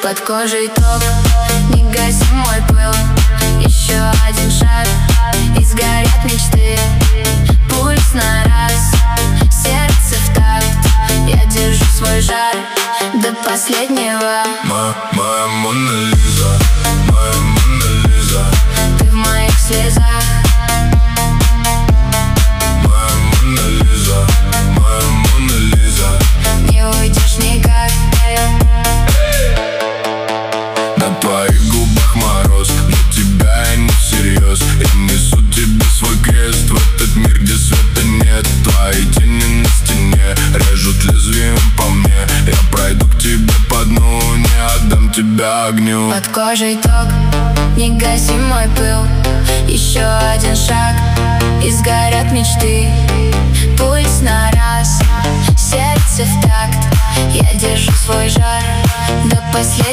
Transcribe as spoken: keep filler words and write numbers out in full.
Под кожей ток, не гаси мой пыл. Еще один шаг, и сгорят мечты. Пульс на раз, сердце в такт. Я держу свой жар до последнего. Моя, моя Мона Лиза, моя Мона Лиза. Ты в моих слезах. Моя Мона Лиза, моя Мона Лиза. Не уйдешь никак. На твоих губах мороз, но тебя я не всерьез. Я несу тебе свой крест в этот мир, где света нет. Твои тени на стене режут лезвием по мне. Я пройду к тебе по дну, не отдам тебя огню. Под кожей ток, не гаси мой пыл. Еще один шаг, и сгорят мечты. Пульс на раз, сердце в такт. Я держу свой жар до последнего.